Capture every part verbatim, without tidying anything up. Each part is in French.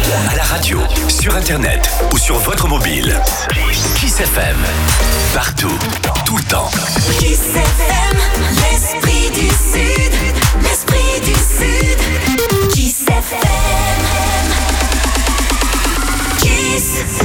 À la radio, sur internet ou sur votre mobile. Kiss F M. Partout, tout le temps. Kiss F M, l'esprit du Sud. L'esprit du Sud. Kiss F M. Kiss.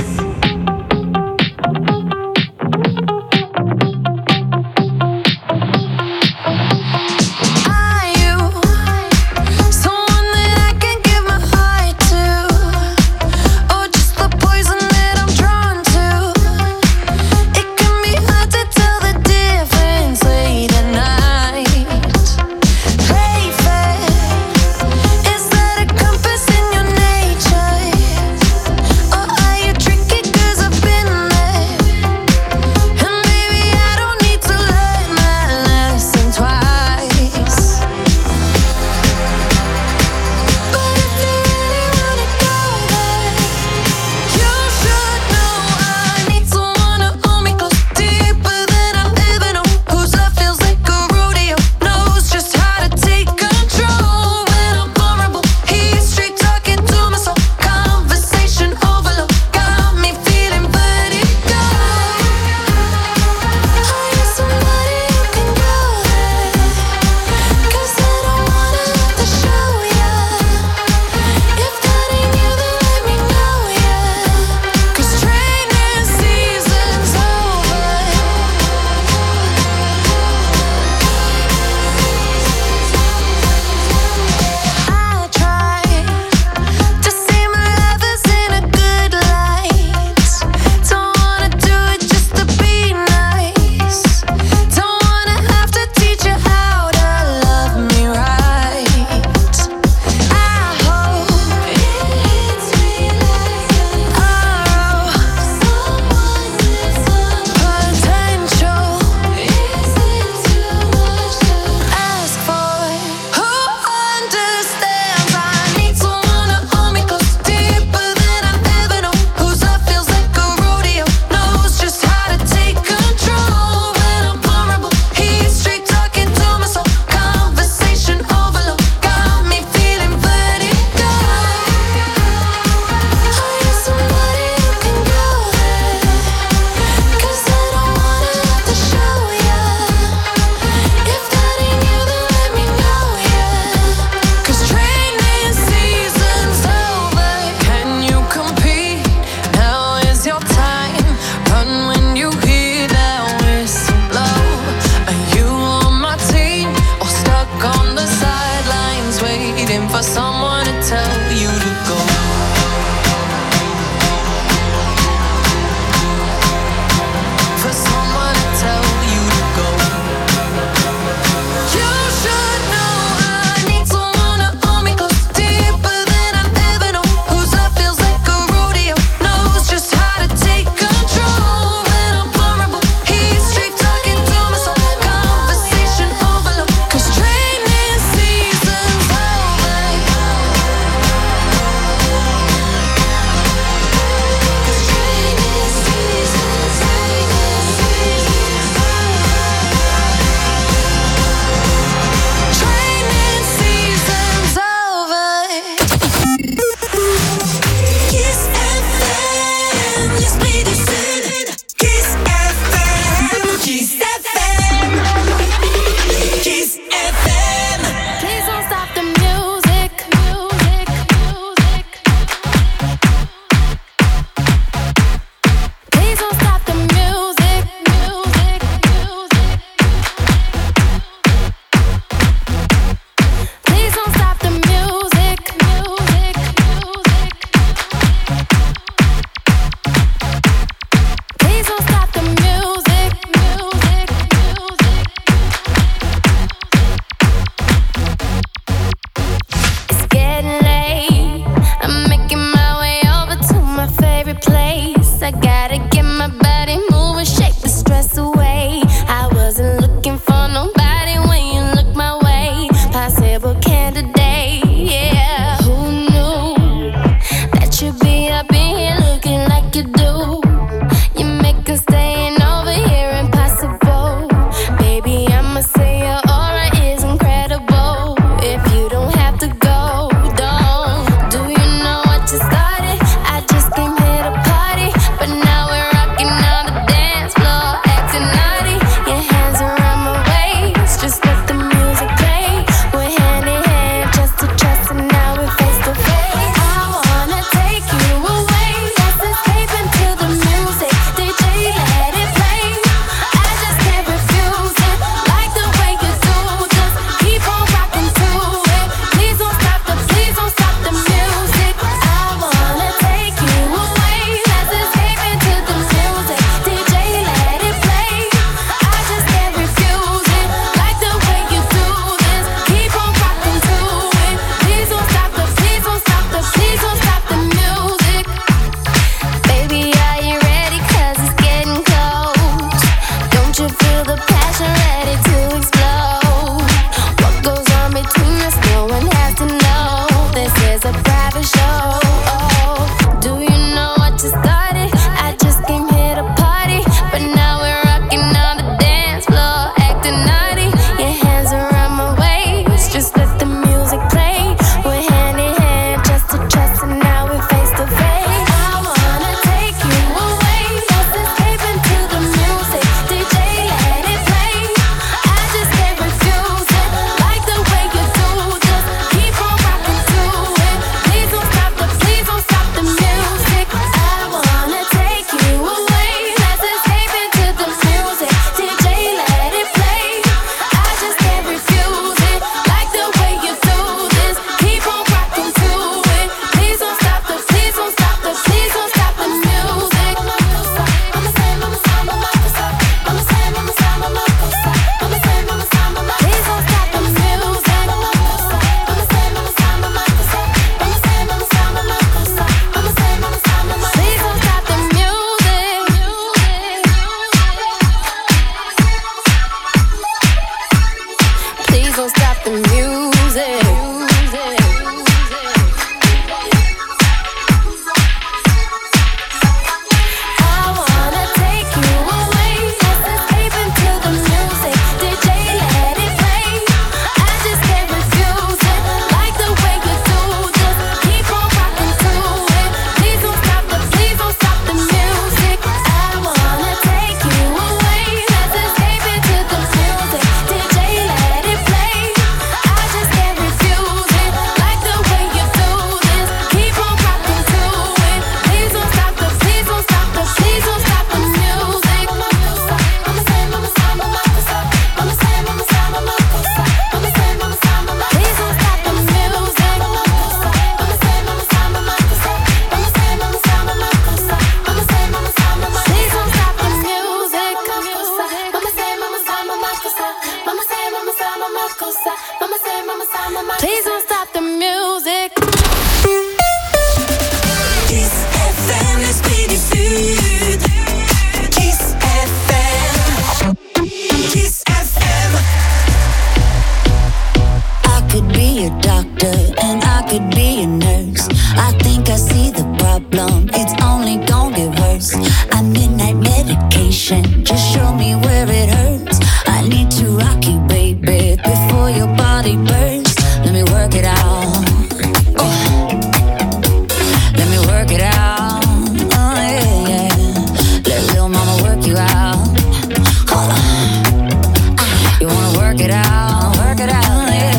and I could be a nurse. I think I see the problem, it's only gonna get worse. I'm midnight medication, just show me where it hurts. I need to rock you, baby, before your body bursts. Let me work it out. Oh. Let me work it out. Oh yeah, yeah. Let little mama work you out. Hold on. Ah. You wanna work it out? Work it out.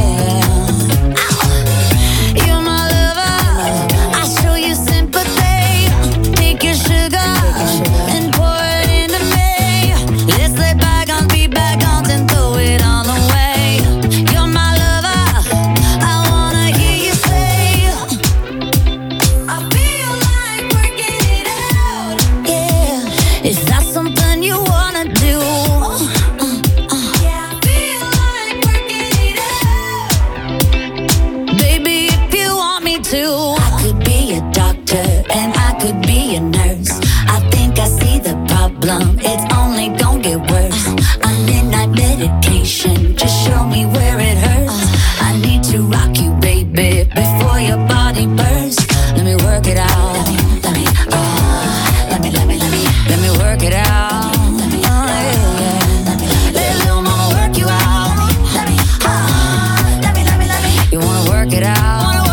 It's only gonna get worse. I'm midnight medication, just show me where it hurts. I need to rock you, baby, before your body bursts. Let me work it out. Let me, let me, oh, let me, let me, let me, let me work it out. Let me, oh, yeah, yeah. Let me, let little mama work you out. Let me, oh, let me, let me, let me. You wanna work it out?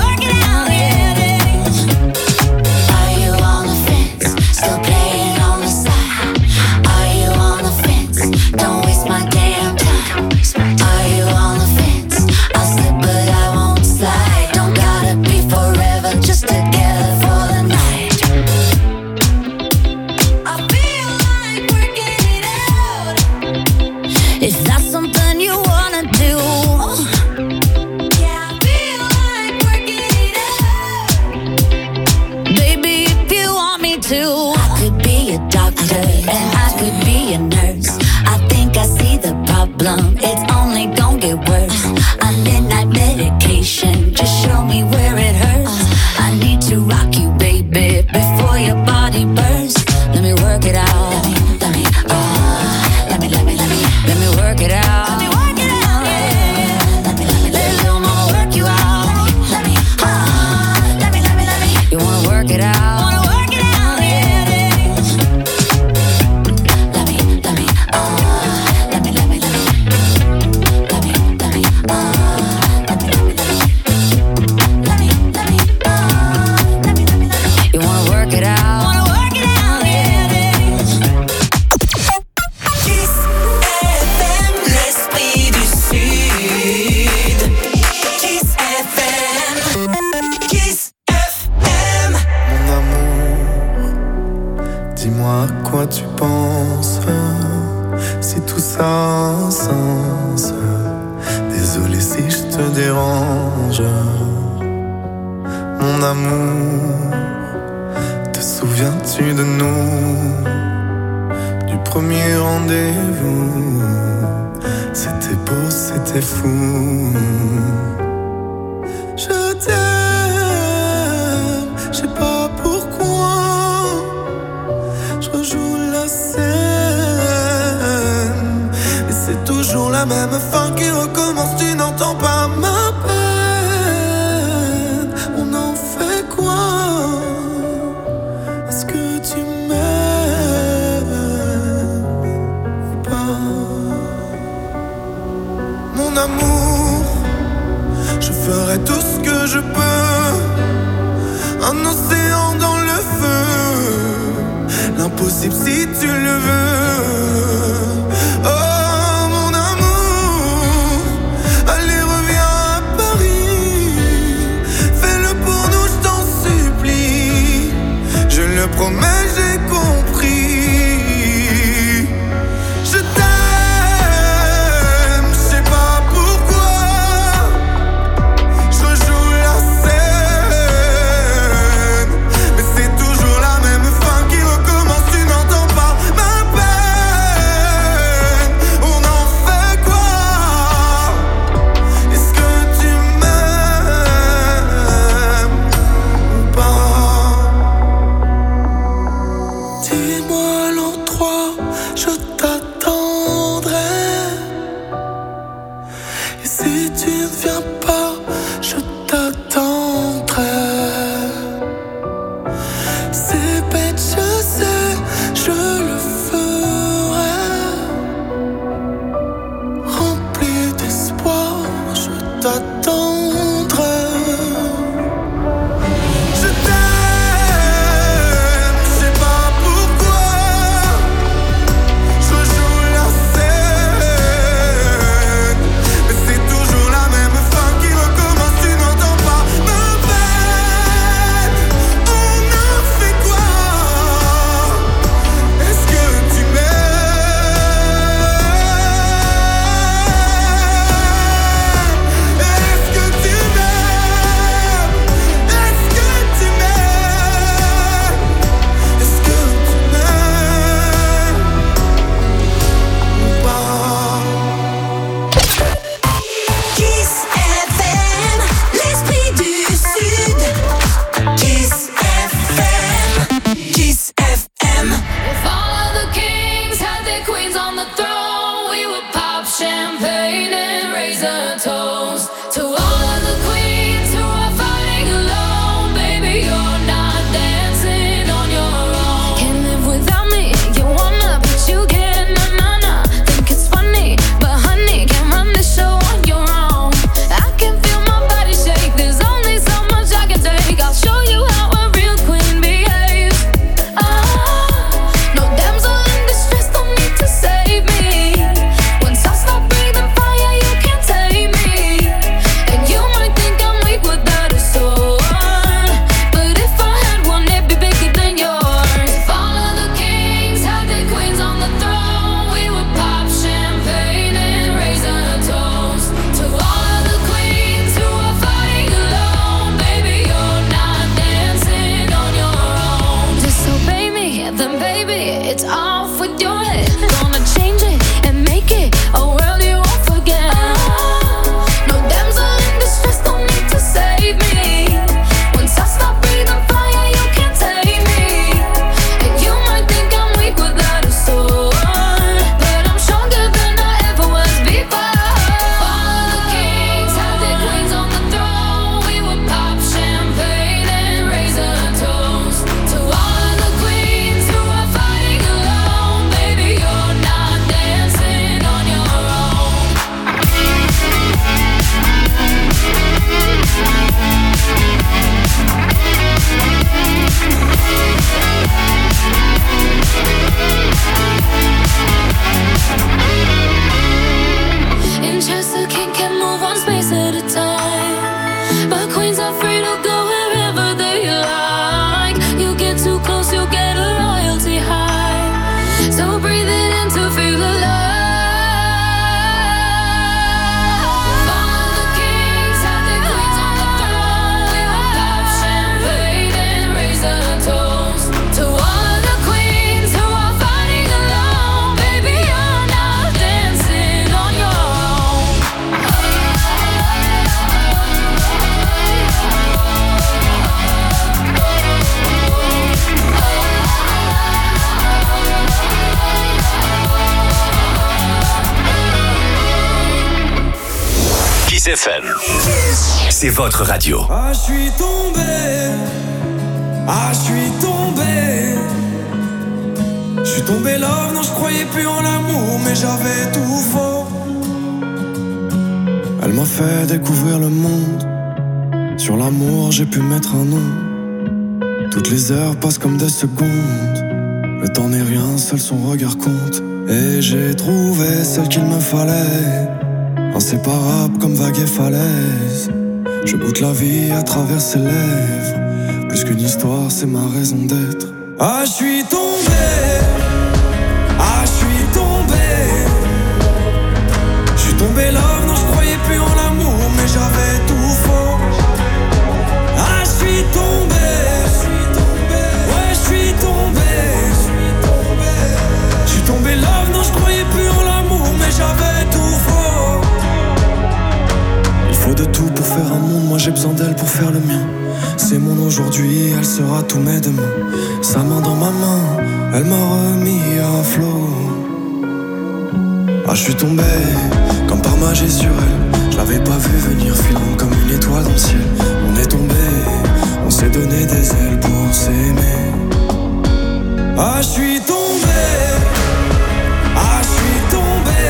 It's only gonna get worse. I'm midnight medication, just show me where it hurts. I need to rock you, baby, before your body bursts. Let me work it out. Let me, let me, oh, let me, let me, let me, let me work it out. Let me work it out, yeah. Let me, let me, let little mama work you out. Let me, oh, let me, let me, let me. You wanna work it out? Toujours la même fin qui recommence, tu n'entends pas ma peine. tenterai. C'est bête, je sais, je le ferai. Rempli d'espoir, je t'attendrai. Je t'aime, je sais pas pourquoi. Je joue la scène, mais c'est toujours la même fin qui recommence, tu n'entends pas ma peine. On a fait quoi? Est-ce que tu m'aimes? Est-ce que tu m'aimes? Est-ce que tu m'aimes? Est-ce que tu m'aimes ou pas? Kiss F M, l'esprit du Sud. Kiss F M, Kiss F M. If all of the kings had their queens on the throne, we would pop champagne and raise a toast to all of the queens who are fighting alone. Baby, you're not dancing on your own. Can't live without me, you wanna, but you can't. Na na na, think it's funny, but honey, can't run the show on your own. I can feel my body shake. There's only so much I can take. I'll show you how a real queen behaves. Ah, no damsel in distress, don't need to save me. Once I stop breathing fire, you can't tame me. And you might think I'm weak without a sword, but if I had one, it'd be bigger than yours. If all of the kings had their queens on the throne, we would pop champagne and raise a toast to all of the queens who are fighting alone. Baby, you're not dancing on your own. Disobey me, then baby, it's off with your head. Gonna change it and make it a world you won't forget. No damsel in distress, don't need to save me. Once I stop breathing fire, you can't tame me. And you might think I'm weak without a sword, but I'm stronger than I ever was before. All of the kings had their queens on the throne, we would pop champagne and raise a toast to all of the queens who are fighting alone. Baby, you're not dancing on your own. In chess, a king can move one space at a time, but queens are free to go wherever they like. You get too close, you'll get a royalty high. So breathe it in to feel alive. All of the kings had their queens on the throne. We would pop champagne and raise a toast to all of the queens who are fighting alone. Baby, you're not dancing on your own. Kiss F M, c'est votre radio. Ah, je suis tombé. Ah, je suis tombé. Je suis tombé love, non, je croyais plus en l'amour, mais j'avais tout faux. Elle m'a fait découvrir le monde. Sur l'amour, j'ai pu mettre un nom. Toutes les heures passent comme des secondes. Le temps n'est rien, seul son regard compte. Et j'ai trouvé celle qu'il me fallait. Inséparable comme vague et falaise. Je goûte la vie à travers ses lèvres. Plus qu'une histoire, c'est ma raison d'être. Ah, je suis tombé. Ah, je suis tombé. Je suis tombé love, non, je croyais plus en l'amour, mais j'avais tout faux. Ah, je suis tombé. Ouais, je suis tombé. Je suis tombé love, non, je croyais plus en l'amour, mais j'avais tout faux. Il faut de tout pour faire un monde, moi j'ai besoin d'elle pour faire le mien. C'est mon aujourd'hui, elle sera tous mes demain. Sa main dans ma main, elle m'a remis à flot. Ah, je suis tombé comme par magie sur elle. Je l'avais pas vu venir, filant comme une étoile dans le ciel. On est Ah, je suis tombé. Ah, je suis tombé.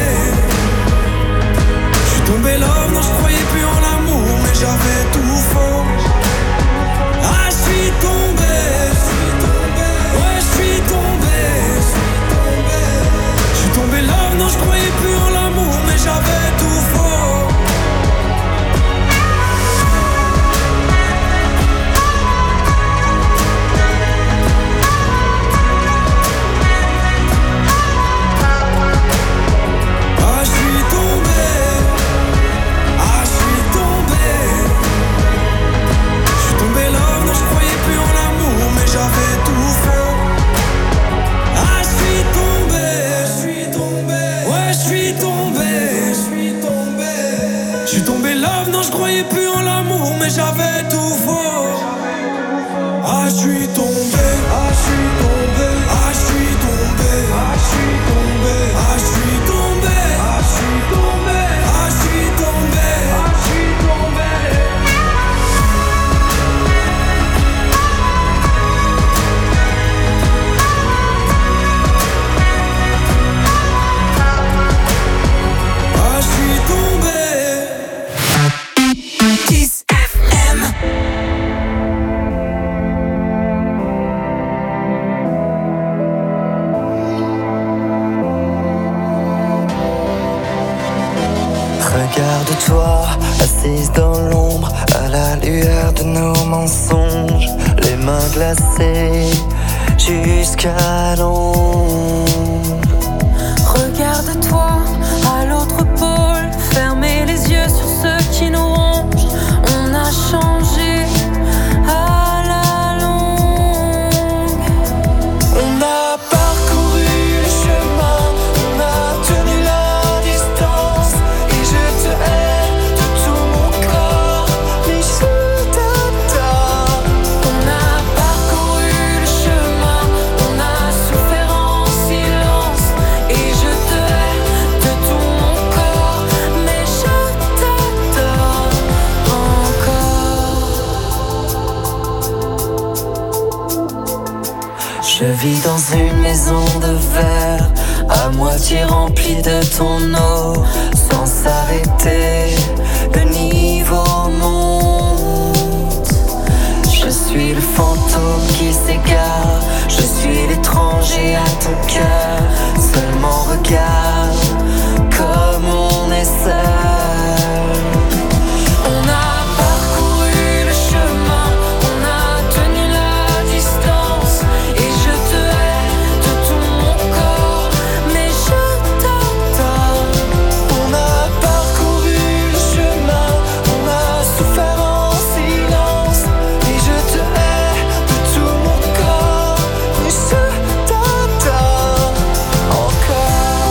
Je suis tombé love, non, je croyais plus en l'amour, mais j'avais tout faux. Ah, je suis tombé. Ouais, je suis tombé. Je suis tombé love, non, je croyais plus en l'amour, mais j'avais tout faux. Mais j'avais tout faux. Ah, je suis tombé. Ah, je suis tombé. Ah, je suis tombé. Ah, je suis tombé. Ah, je suis tombé. Ah, je suis tombé. Ah, je suis tombé. Ah, je suis tombé. Ah, je suis tombé. Regarde-toi, assise dans l'ombre, à la lueur de nos mensonges, les mains glacées jusqu'à l'ombre. Regarde-toi, à l'autre pôle, fermez les yeux sur ceux qui nous rongent. On a changé à la longue. On a parcouru le chemin, on a tenu la distance, et je te hais de tout mon corps, mais je t'adore. On a parcouru le chemin, on a souffert en silence, et je te hais de tout mon corps, mais je t'adore encore. Je vis dans une maison de verre, à moitié remplie de ton eau, sans s'arrêter, le niveau monte. Je suis le fantôme qui s'égare, je suis l'étranger à ton cœur. Seulement regarde comme on est seul. On a parcouru le chemin, on a tenu la distance, et je te hais de tout mon corps, mais je t'adore. On a parcouru le chemin, on a souffert en silence, et je te hais de tout mon corps, mais je t'adore encore.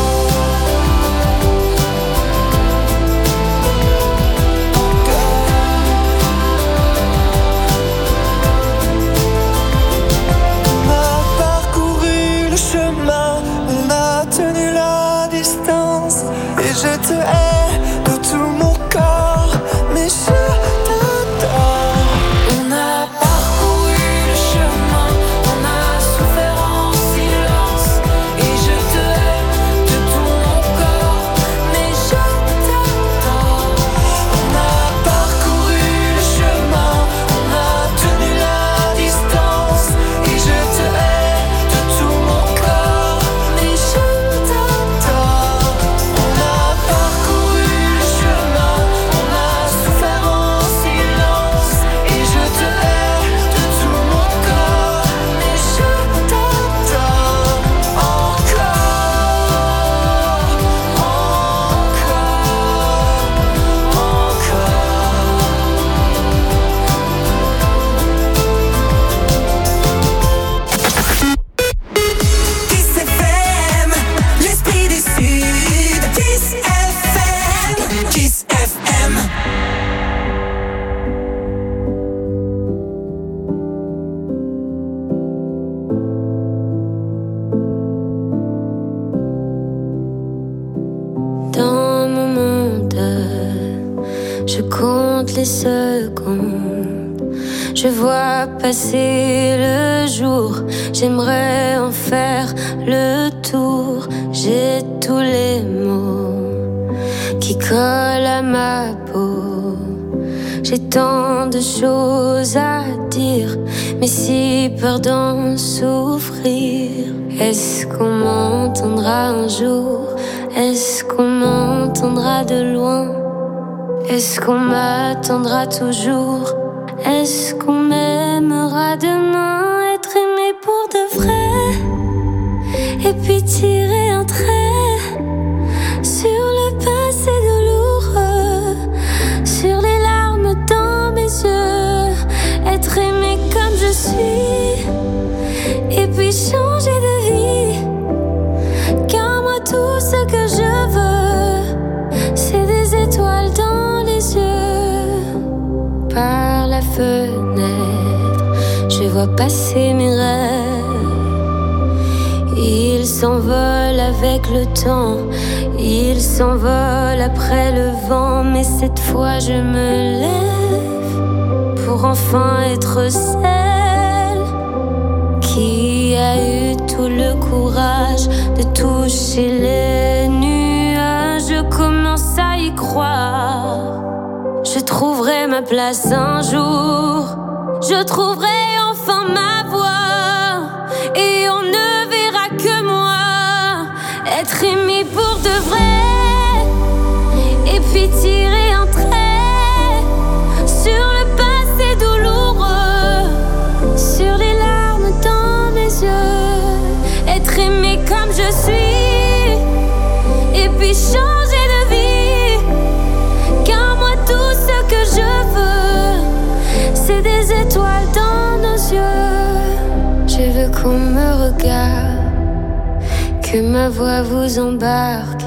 On a parcouru le chemin, on a tenu la distance, et je te hais de tout mon corps, mais je t'adore. On a parcouru le chemin, on a souffert en silence, et je te hais de tout mon corps, mais je t'adore. On a parcouru le chemin, on a tenu la distance, et je te hais de tout mon corps, mais je t'adore. On a parcouru le chemin, on a souffert en silence, et je te hais de tout mon corps, mais je t'adore encore, Kiss F M, l'esprit du Sud. Kiss F M, Kiss F M. Dans mon monde, je compte les secondes. Je vois passer le jour, j'aimerais en faire le tour. J'ai tous les mots qui collent à ma peau. J'ai tant de choses à dire, mais si peur d'en souffrir. Est-ce qu'on m'entendra un jour? Est-ce qu'on m'entendra de loin? Est-ce qu'on m'attendra toujours? Est-ce qu'on m'aimera demain? Être aimé pour de vrai, et puis tirer un trait sur le passé douloureux, sur les larmes dans mes yeux. Être aimé comme je suis, et puis changer de vie. Car moi tout ce que je veux, c'est des étoiles dans les yeux. Par la fenêtre, je vois passer mes rêves. Ils s'envolent avec le temps, ils s'envolent après le vent. Mais cette fois je me lève pour enfin être celle qui a eu tout le courage de toucher les nuages. Je commence à y croire. Je trouverai ma place un jour. Je trouverai enfin ma voie. Et on ne verra que moi. Être aimé pour de vrai. Et puis tirer un trait sur le passé douloureux, sur les larmes dans mes yeux. Être aimé comme je suis, et puis changer de vie. Car moi tout ce que je veux, c'est des étoiles dans nos yeux. Je veux qu'on me regarde, que ma voix vous embarque.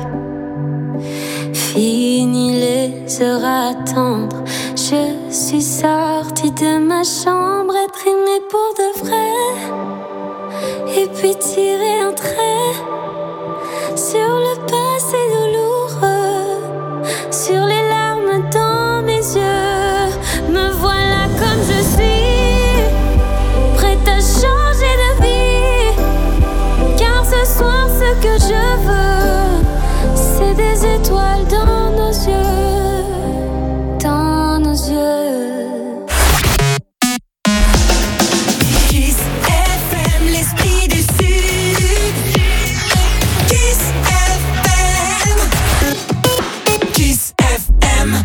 Fini les heures à attendre, je suis sortie de ma chambre. Être aimée pour de vrai, et puis tirer un trait sur le passé douloureux, sur les larmes dans mes yeux. Me voilà comme je suis, prête à changer de vie. Car ce soir ce que je veux, c'est des étoiles dans nos yeux, dans nos yeux. Kiss F M, l'esprit du Sud. Kiss F M. Kiss F M.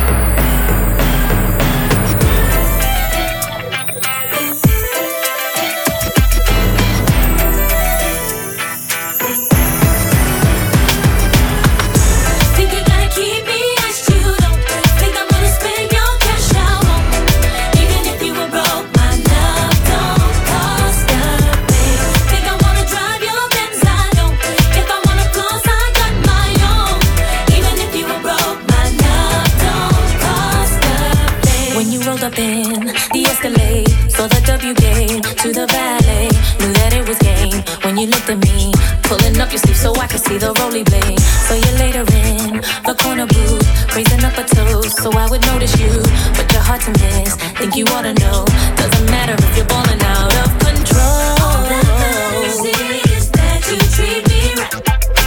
Think you're gonna keep me as you don't think I'm gonna spend your cash out on me. Even if you were broke, my love don't cost a thing. Think I wanna drive your Benz, I don't. If I wanna close, I got my own. Even if you were broke, my love don't cost a thing. When you rolled up in the Escalade, saw the W game to the valet, knew that it was game. When you looked at me, pulling up your sleeve so I could see the rolly blade. So you later in the corner booth, raising up a toast so I would notice you, but you're hard to miss. Think you ought to know, doesn't matter if you're balling out of control. All that matters is that you treat me right.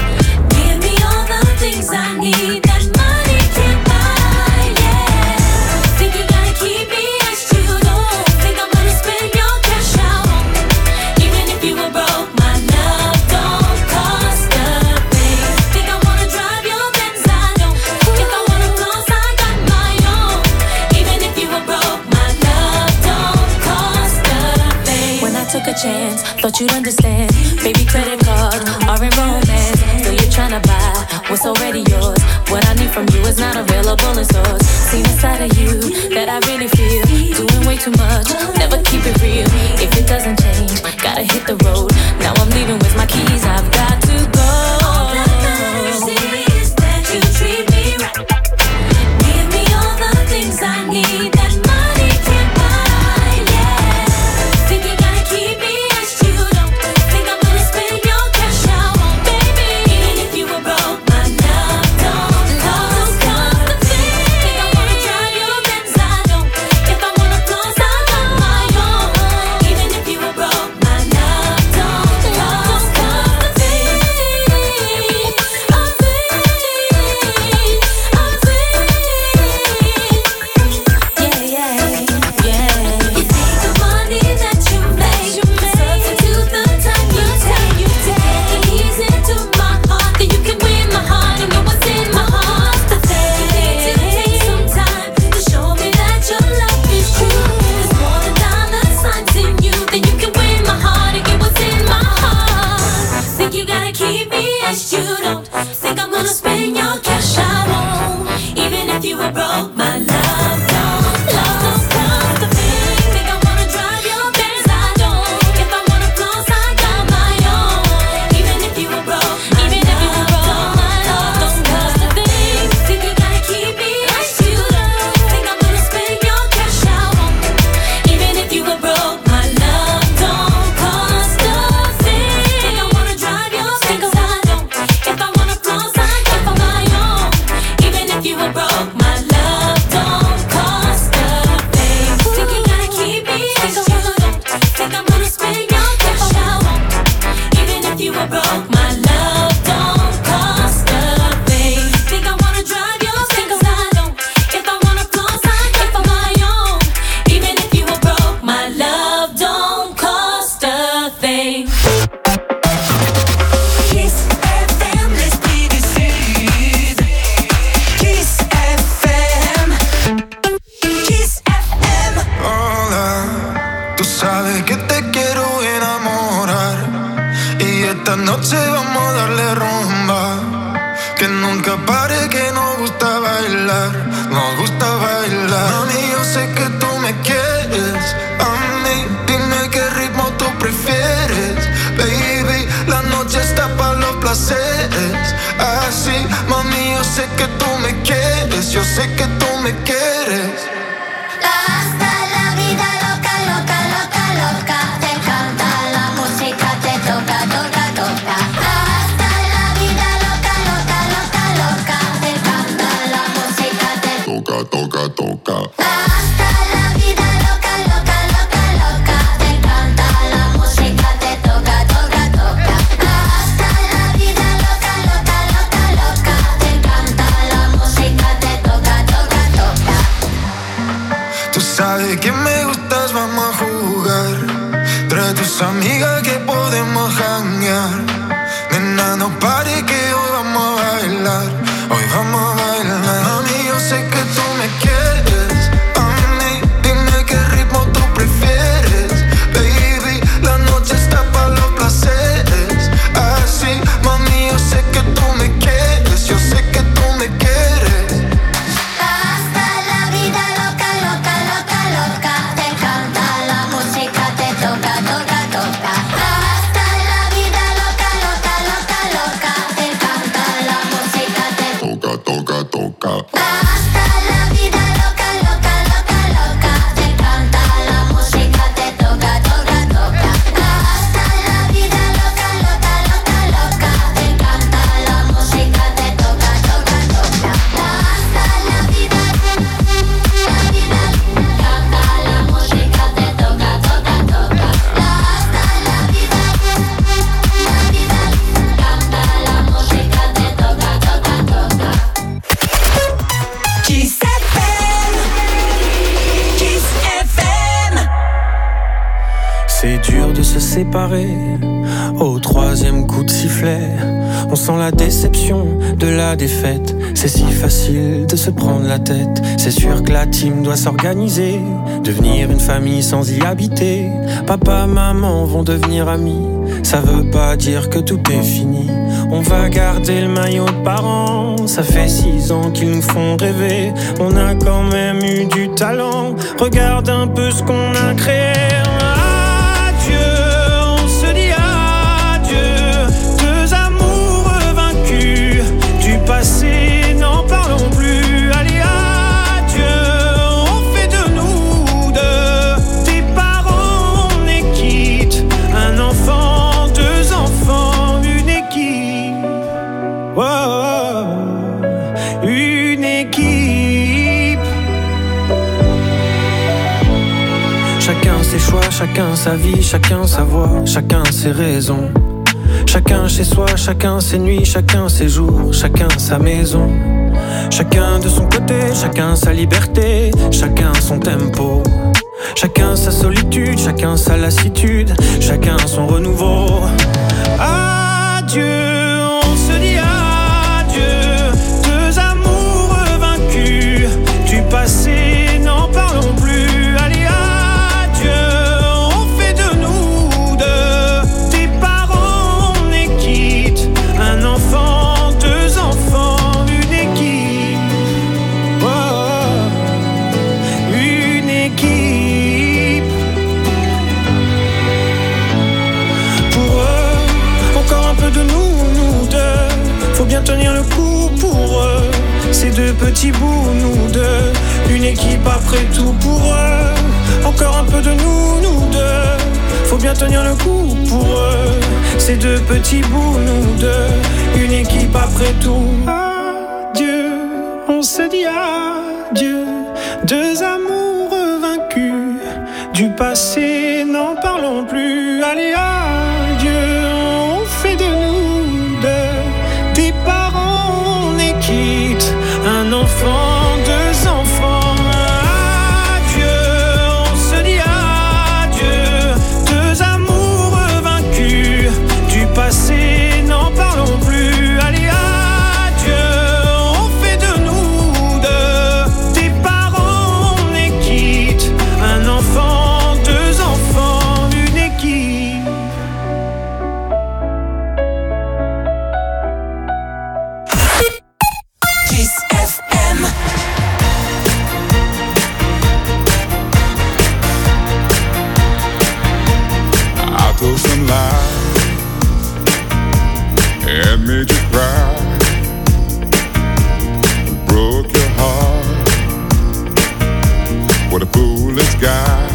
Give me all the things I need that money can't buy, yeah. Think you're gonna keep me as you don't think I'm gonna spend your cash out on me. Even if you were broke, my love don't cost a thing. Think I wanna drive your Benz, I don't. If I wanna close, I got my own. Even if you were broke, my love don't cost a thing. When I took a chance, thought you'd understand. Baby, credit cards are in romance. Still you're tryna buy what's already yours. What I need from you is not available in stores. Seen a side of you that I really feel. Doing way too much, never keep it real. If it doesn't change, gotta hit the road. Now I'm leaving with my keys, I've got to go. All that matters is that you treat me right. Give me all the things I need that money can't buy, yeah. Think you're gonna keep me as you don't think I'm gonna spend your cash out on, baby. Even if you were broke, my love don't cost a thing. Think I wanna drive your Benz, I don't. If I wanna close, I got Tú sabes que te quiero enamorar y esta noche vamos a darle rumba. Que nunca pare, que nos gusta bailar, nos gusta bailar. Mami, yo sé que tú me quieres, a mí, dime qué ritmo tú prefieres. Baby, la noche está para los placeres. Así, mami, yo sé que tú me quieres, yo sé que tú me quieres. Hasta la vida loca, loca, loca, loca. Te encanta la música, te toca, toca, toca. Hasta la vida loca, loca, loca, loca. Te encanta la música, te toca, toca, toca. Hasta la vida loca, loca, loca, loca. Te encanta la música, te toca, toca, toca. Hasta la vida loca, loca, loca, loca. Te encanta la música, te toca, toca, toca. Tú sabes que me gustas, vamos a jugar. Trae tus amigas que podemos janguear. Nena, no pare que hoy vamos a bailar. Hoy vamos a bailar. Mami, yo sé que tú me quieres. A mí, dime qué ritmo tú prefieres. Baby, la noche está para los placeres. Así, mami, yo sé que tú me quieres. Yo sé que tú me quieres. Hasta la vida loca, loca, loca, loca. Te encanta la música, te toca, toca, toca. Hasta la vida loca, loca, loca, loca. Te encanta la música, te toca, toca, toca. Hasta la vida loca, loca, loca, loca. Te encanta la música, te toca, toca, toca. Hasta la vida loca, loca, loca, loca. Te encanta la música, te toca, toca, toca. Hasta la vida, la vida, canta la música, te toca, toca, toca. Hasta la vida, la vida, canta la música, te toca, toca, toca. Kiss F M, Kiss F M. C'est dur de se séparer au troisième coup de sifflet. On sent la déception de la défaite. C'est si facile de se prendre la tête. C'est sûr que la team doit s'organiser, devenir une famille sans y habiter. Papa, maman vont devenir amis. Ça veut pas dire que tout est fini. On va garder le maillot de parents. Ça fait six ans qu'ils nous font rêver. On a quand même eu du talent. Regarde un peu ce qu'on a créé. Adieu, on se dit adieu. Deux amours vaincus. Du passé, n'en parlons plus. Allez, adieu, on fait de nous deux des parents, on est quitte. Un enfant, deux enfants, une équipe. Oh, une équipe. Chacun ses choix, chacun sa vie, chacun sa voix, chacun ses raisons. Chacun chez soi, chacun ses nuits, chacun ses jours, chacun sa maison. Chacun de son côté, chacun sa liberté, chacun son tempo. Chacun sa solitude, chacun sa lassitude, chacun son renouveau. Adieu, on se dit adieu. Deux amours vaincus. Du passé, n'en parlons plus. Allez, adieu, on fait de nous deux des parents, on est quitte. Un enfant, deux enfants, une équipe. Oh, une équipe. Pour eux, encore un peu de nous, nous deux. Faut bien tenir le coup pour eux. Ces deux petits bouts, nous deux. Une équipe après tout pour eux. Encore un peu de nous, nous deux. Faut bien tenir le coup pour eux. Ces deux petits bouts, nous deux. Une équipe après tout. Adieu, on se dit adieu. Deux amours vaincus. Du passé, n'en parlons plus. Allez, adieu, on fait de nous deux des parents, on est quitte. Un enfant, deux enfants. Adieu, on se dit adieu. Deux amours vaincus. Du passé, n'en parlons plus. Allez, adieu, on fait de nous deux des parents, on est quitte. Un enfant, deux enfants. told some lies and made you cry, broke your heart. What a foolish guy.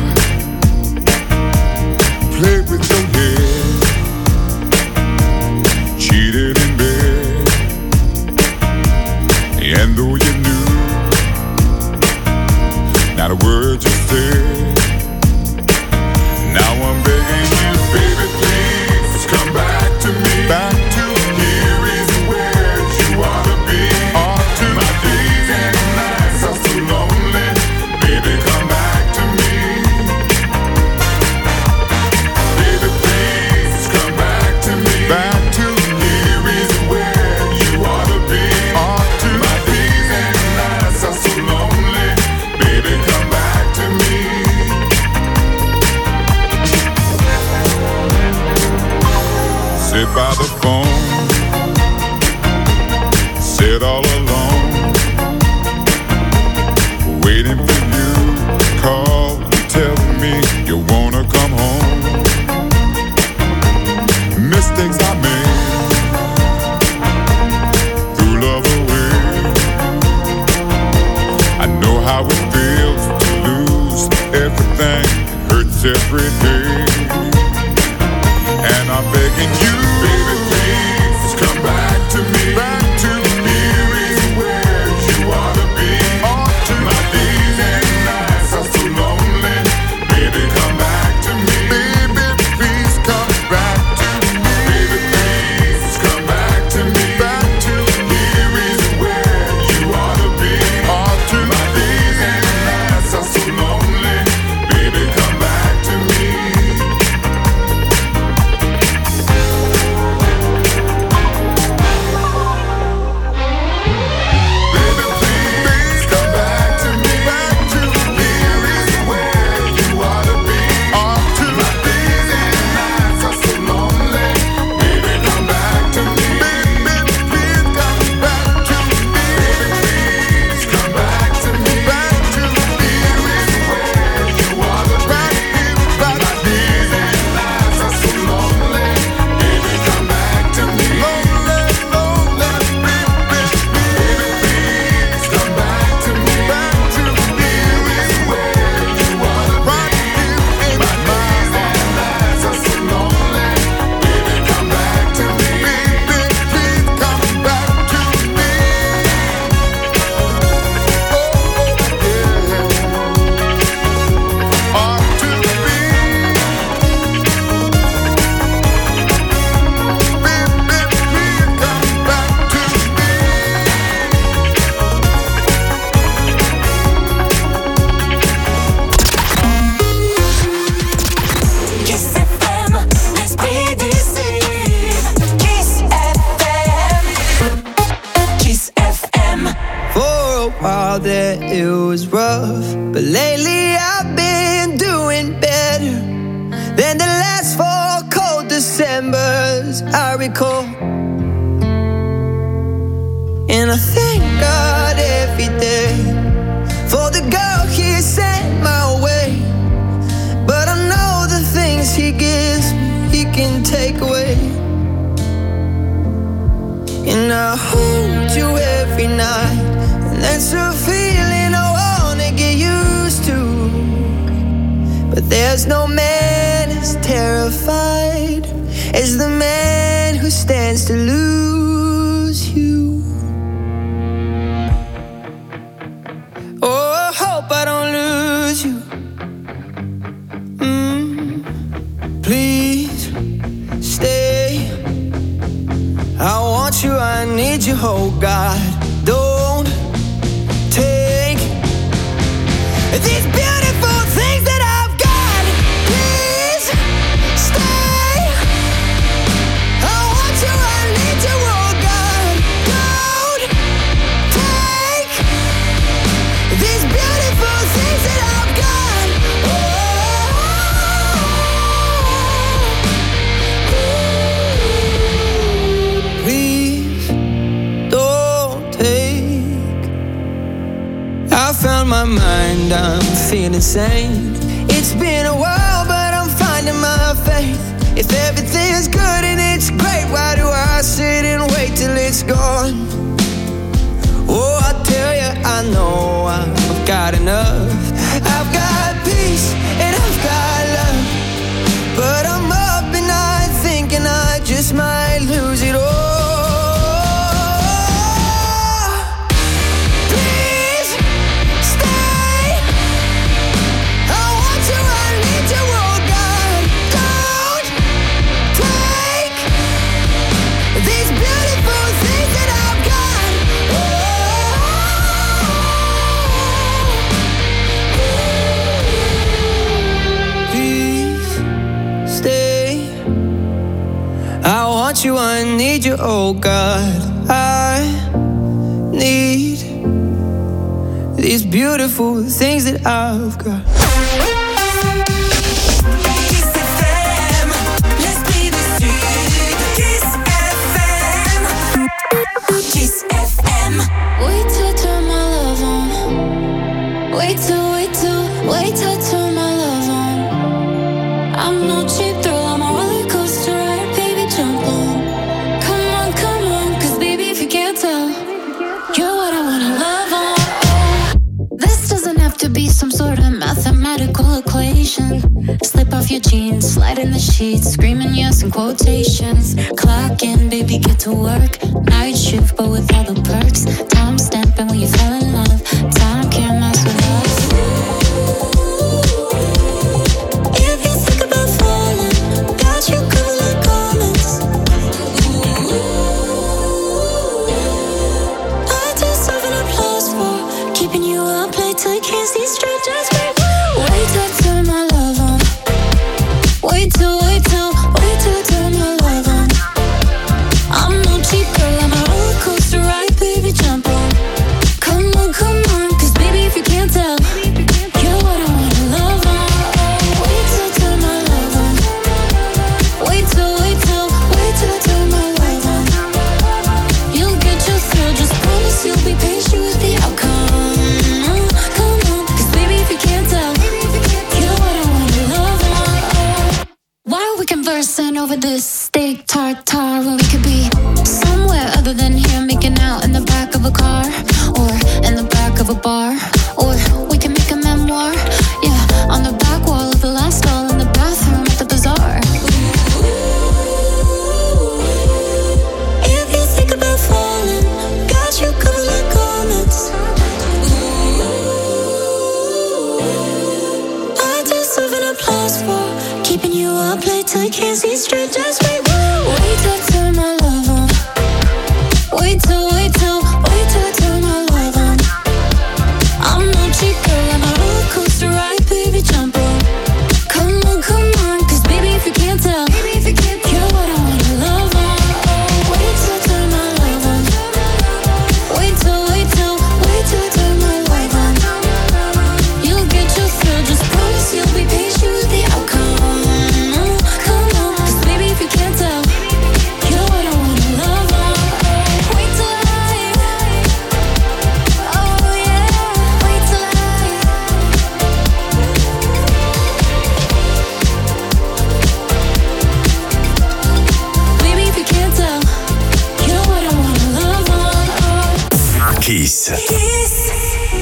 Played with your head, cheated in bed, and though you knew not a word you said, now I'm begging you, baby, please come back to me. Back to here is where you ought to be. Ought to my days and nights are so lonely. Baby, come back to me. Baby, please come back to me. Back to here is where you ought to be. Ought to my days and nights are so lonely. Baby, come back to me. Sit by the phone, sit all alone, waiting for you. Call, telling me you wanna come home. Mistakes I made, threw love away. I know how it feels to lose everything, it hurts every day. And I'm begging you, baby, please come back to me. Back to here is where you ought to be. Ought to my days and nights are so lonely. Baby, come back to me. Baby, please come back to me. Baby, please come back to me. Back to here is where you ought to be. Ought to my days and nights are so lonely. Baby, come back to me. mind, I'm feeling sane. It's been a while, but I'm finding my faith If everything is good and it's great, why do I sit and wait till it's gone? Oh, I tell you, I know I've got enough. I've got peace and I've got love, but I'm up at night thinking I just might lose it all. You, I need you, oh God. I need these beautiful things that I've got. Kiss F M, l'esprit du Sud. Kiss F M, Kiss F M. Wait till I turn my love on. Wait till, wait till, wait till I turn my love on. I'm no cheap thrill, I'm a roller coaster ride, baby, jump on. Some sort of mathematical equation. Slip off your jeans, slide in the sheets, screaming yes in quotations. Clock in, baby, get to work. Night shift, but with all the perks. Time stamping when you fell in love. Time can't mess with us. If you think about falling, got you covered like garments. I deserve an applause for keeping you up late till you can't see straight. Just wait, wait till I turn my love on. Wait till, wait till, wait till I turn my love on. I'm no cheap girl, I'm a roller coaster ride, baby, jump on. Come on, come on, cause baby, if you can't tell, you're what I wanna love on. Wait till I turn my love on. Wait till, wait till, wait till I turn my love on. You'll get your thrill, just promise you'll be patient with the outcome. Conversing over this steak tartare when we could be somewhere other than here, making out in the back of a car or in the back of a bar, or we can make a memoir, yeah, on the back wall of the last stall in the bathroom at the bazaar. If you think about falling, got you covered like garments. I deserve an applause for keeping you up late till I can't see straight. Just wait, wait till I turn my love on. Wait till, wait till, wait till I turn my love on. I'm no cheap girl, I'm a roller coaster ride, baby, jump on. Come on, come on, cause baby, if you can't tell, you're what I wanna love on. Wait till I turn my love on. Wait till, wait till, wait till I turn my love on. You'll get your thrill, just promise you'll be patient with the outcome. Kiss. Kiss.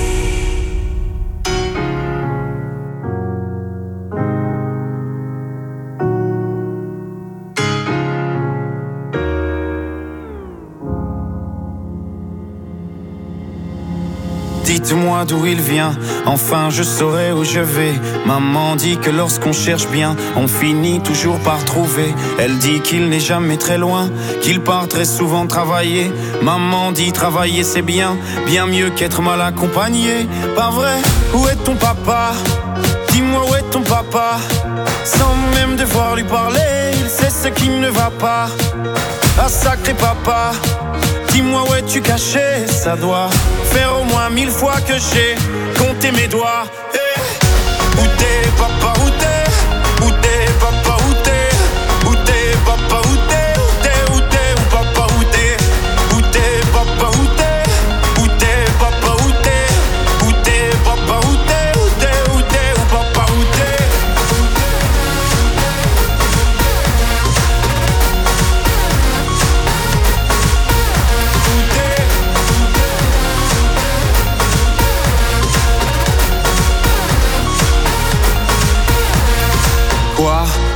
Dites-moi d'où il vient, enfin je saurai où je vais. Maman dit que lorsqu'on cherche bien, on finit toujours par trouver. Elle dit qu'il n'est jamais très loin, qu'il part très souvent travailler. Maman dit travailler c'est bien, bien mieux qu'être mal accompagné. Pas vrai? Où est ton papa? Dis-moi où est ton papa? Sans même devoir lui parler, il sait ce qui ne va pas. Ah sacré papa, dis-moi où es-tu caché? Ça doit faire au moins mille fois que j'ai compté mes doigts. Hey. Où t'es papa, où t'es? Où t'es papa, où t'es? Où t'es papa, où t'es? Où t'es, où t'es, où papa, où t'es? Où t'es papa, où t'es? Où t'es papa, où t'es? Où t'es papa, où t'es? Où t'es, où t'es, où papa, où t'es?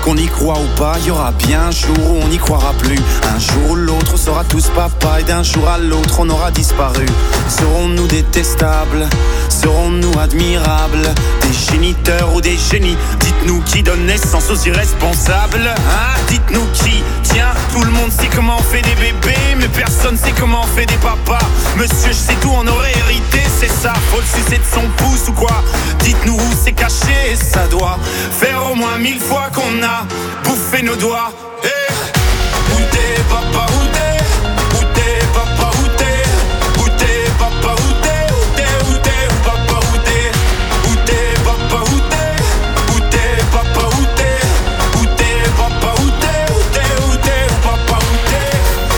Qu'on y croit ou pas, y aura bien un jour où on n'y croira plus. Un jour ou l'autre, on sera tous papa, et d'un jour à l'autre, on aura disparu. Serons-nous détestables? Serons-nous admirables? Des géniteurs ou des génies? Dites-nous qui donne naissance aux irresponsables, hein? Dites-nous qui? Tiens, tout le monde sait comment on fait des bébés, mais personne sait comment on fait des papas. Monsieur, je sais tout, on aurait hérité, c'est ça. Faut le sucer de son pouce ou quoi? Dites-nous où c'est caché, ça doit faire au moins mille fois qu'on a bouffé nos doigts. Hey, où t'es, papa, où t'es? Où t'es, papa, où t'es? Où t'es, papa, où t'es? Où t'es, où t'es, où papa, où t'es? Où t'es, papa, où t'es? Où t'es, papa, où t'es? Où t'es, papa, où t'es? Où t'es, où t'es, où papa, où t'es?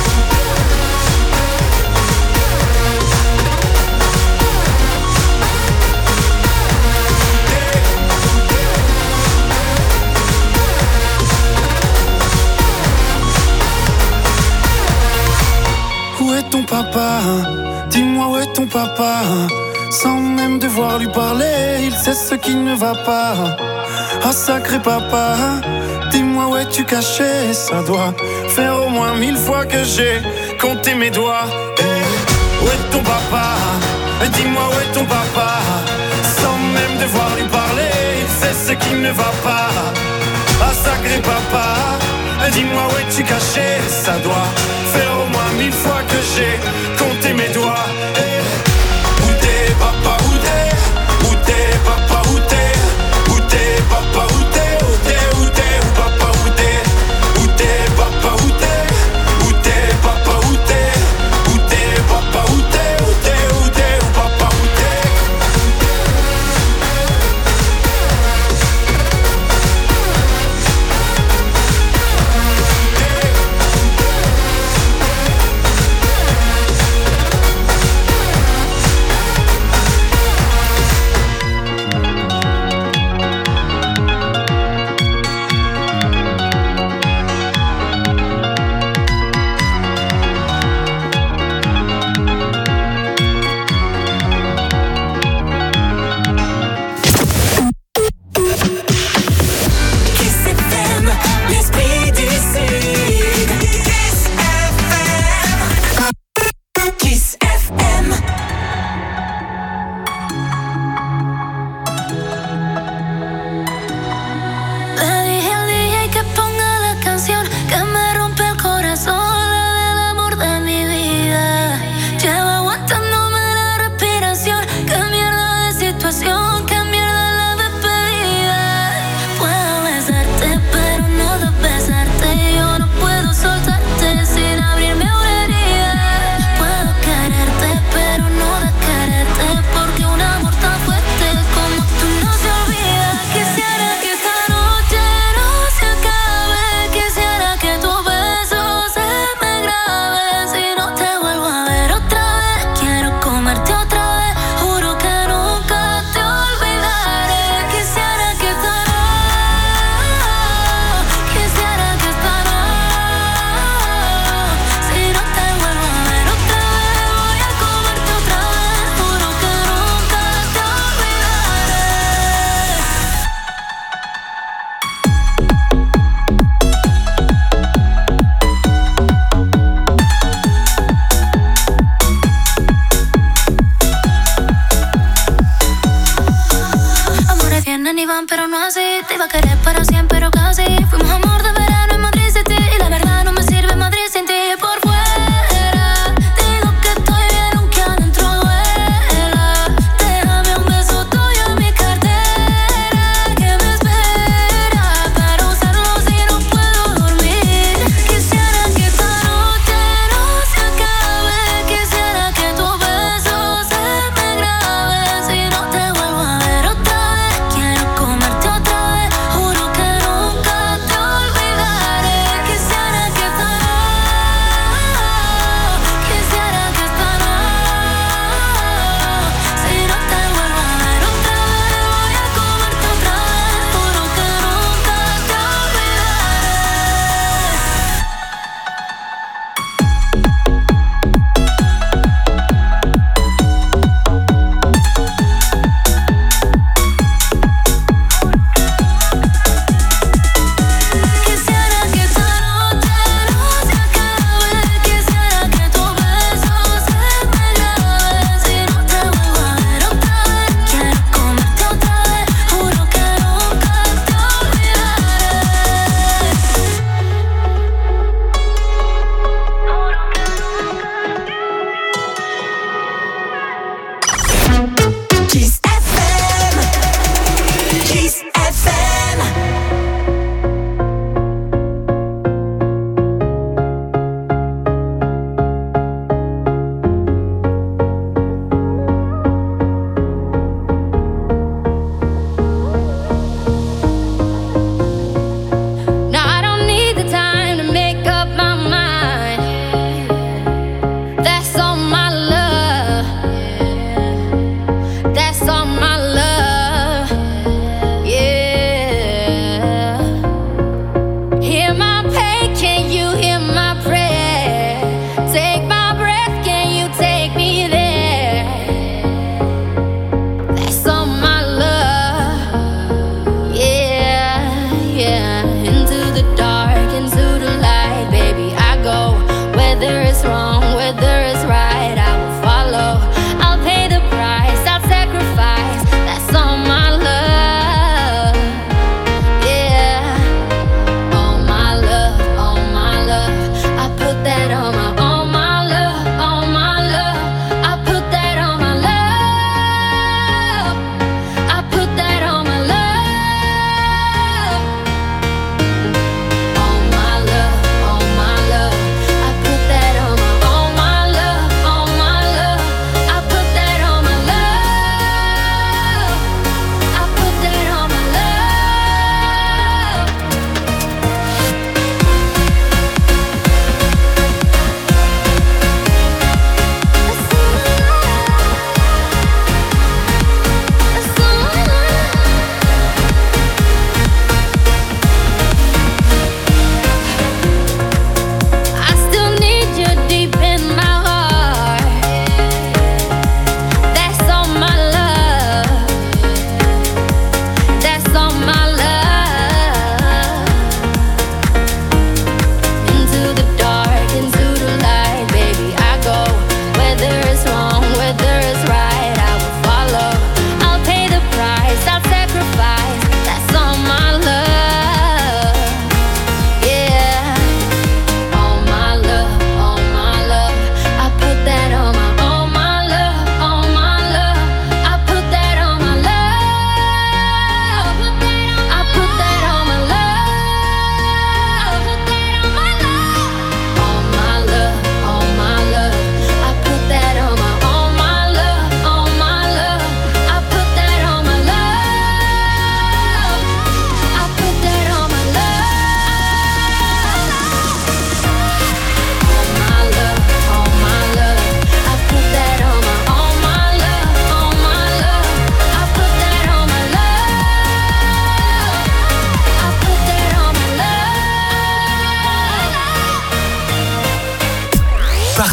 Où est ton papa? Dis-moi où est ton papa? Sans même devoir lui parler, il sait ce qui ne va pas. Ah sacré papa, dis-moi où es-tu caché? Ça doit faire au moins mille fois que j'ai compté mes doigts. Hey, où est ton papa? Dis-moi où est ton papa? Sans même devoir lui parler, il sait ce qui ne va pas. Ah sacré papa, dis-moi où es-tu caché? Ça doit faire au moins mille fois que j'ai compté mes doigts. Hey, où t'es papa, où t'es? Où t'es papa, où t'es? Où t'es papa, où t'es? Où t'es, où t'es, où papa, où t'es? Où t'es papa, où t'es? Où t'es papa, où t'es? Où t'es papa, où t'es? Où t'es, où t'es, où papa, où t'es?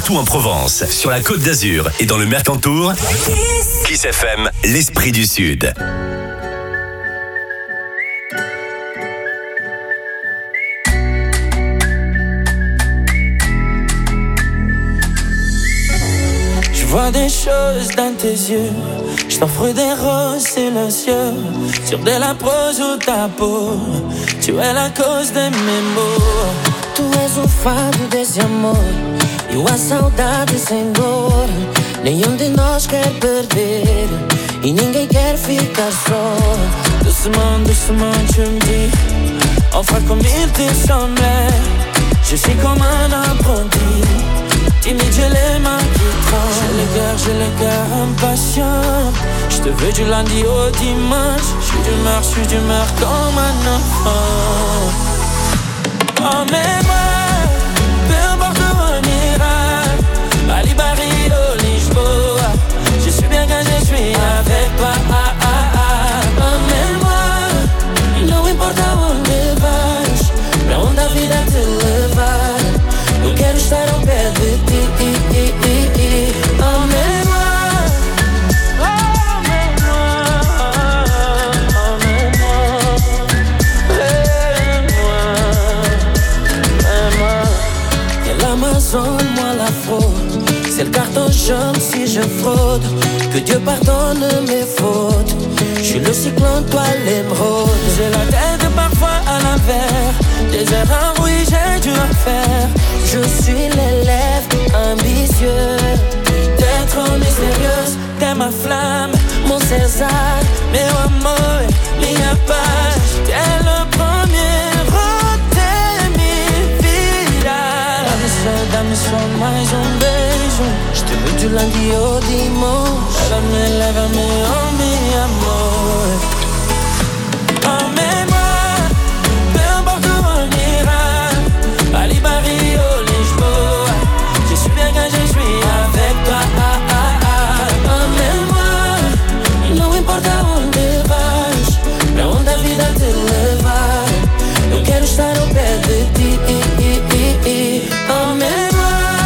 partout en Provence, sur la Côte d'Azur et dans le Mercantour. Kiss F M, l'esprit du Sud. Je vois des choses dans tes yeux, je t'offre des roses silencieux sur de la prose ou ta peau. Tu es la cause de mes maux. Tu és o fado desse amor e a saudade sem dor. Nenhum de nós quer perder e ninguém quer ficar só. Doucement, doucement tu me dis, enfin comme il te semblait. Je suis comme un apprenti, timide j'ai les mains qui tremblent. J'ai le cœur, j'ai le cœur impatient. Je te veux du lundi au dimanche. Je suis d'humeur, je suis d'humeur comme un enfant. Emmène-moi, peu importe où on ira, Bali, Barrio, Lisboa. Je suis bien quand je suis avec toi. Ah, ah, ah. Emmène-moi, não importa onde vais, pra onde a vida te levar. Eu quero estar ao pé de ti. Emmène-moi, L'Amazone, moi la fraude, c'est le carton jaune si je fraude. Que Dieu pardonne mes fautes. Je suis le cyclone, toi l'émeraude. J'ai la tête parfois à l'envers, des erreurs, oui j'ai dû en faire. je suis l'élève ambitieux. T'es trop mystérieuse, t'es ma flamme, mon César, meu amor, minha paz. T'es le premier roteiro, minha vida. Dá-me só, dá-me só mais um beijo. Je te veux du lundi au dimanche. Lève-me, lève-me, oh mi amor. Emmène-moi, peu importe où on ira, Bali, Barrio, Lisboa. Je suis bien quand je suis avec toi. Ah, ah, ah. Emmène-moi, não importa onde vais, pra onde a vida te levar. Eu quero estar ao pé de ti. Emmène-moi.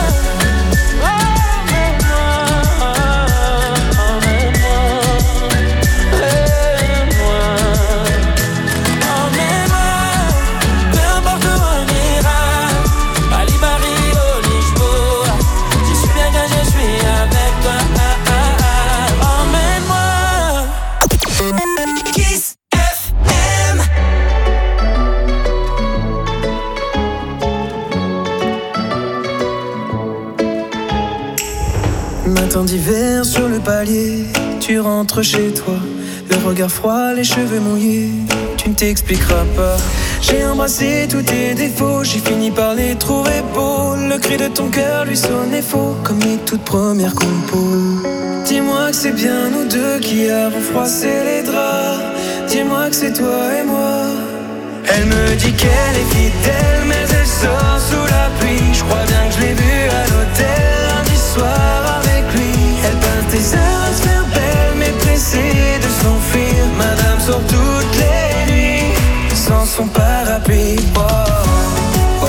Matin d'hiver sur le palier, tu rentres chez toi, le regard froid, les cheveux mouillés, tu ne t'expliqueras pas. J'ai embrassé tous tes défauts, j'ai fini par les trouver beaux. Le cri de ton cœur lui sonnait faux, comme les toutes premières compos. Dis-moi que c'est bien nous deux qui avons froissé les draps. Dis-moi que c'est toi et moi. Elle me dit qu'elle est fidèle, mais elle sort sous la pluie. Je crois bien que je l'ai vue à l'hôtel lundi soir avec lui. Elle passe des heures à se faire belle, mais pressée de s'enfuir. Madame sort toutes les nuits sans son parapluie. Oh, oh, oh,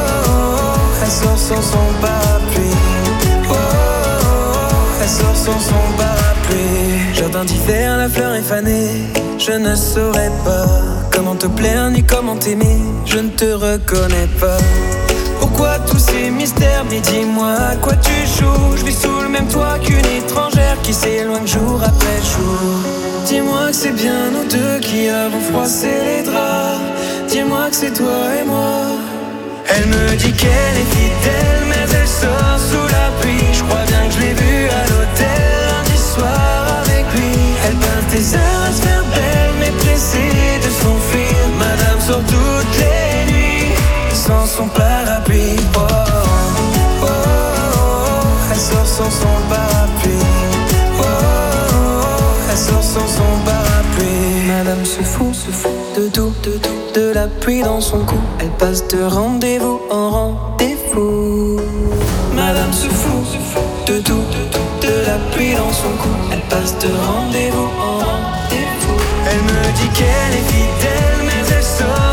oh, elle sort sans son parapluie. Oh, oh, oh, elle sort sans son parapluie. Jardin d'hiver, la fleur est fanée. Je ne saurais pas comment te plaire ni comment t'aimer. Je ne te reconnais pas. Pourquoi tous ces mystères? Mais dis-moi à quoi tu joues. Je vis sous le même toit qu'une étrangère qui s'éloigne jour après jour. Dis-moi que c'est bien nous deux qui avons froissé les draps. Dis-moi que c'est toi et moi. Elle me dit qu'elle est fidèle, mais elle sort sous la pluie. Je crois bien que je l'ai vue à l'hôtel lundi soir avec lui. Elle passe des heures à se faire belle, mais pressée de s'enfuir. Madame sort toutes les nuits sans son parapluie. Oh, oh, oh, oh, elle sort sans son parapluie. Oh, oh, oh, elle sort sans son parapluie. Madame se fout, se fout de tout, de tout, de la pluie dans son cou. Elle passe de rendez-vous en rendez-vous. Madame se fout, se fout de tout, de tout, de la pluie dans son cou. Elle passe de rendez-vous en rendez-vous. Elle me dit qu'elle est fidèle, mais elle sort